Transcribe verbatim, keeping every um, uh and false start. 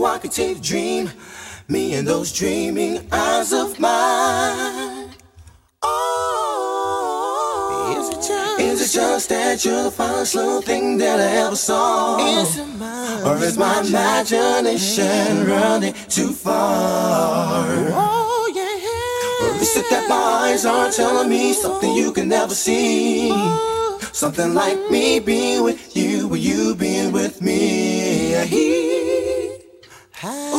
I continue to dream, me and those dreaming eyes of mine. Oh, is it just, is it just that you're the finest little thing that I ever saw? Is it my or is my imagination running too far? Oh yeah. Or is it that my eyes are telling me something you can never see? Something like me being with you, or you being with me.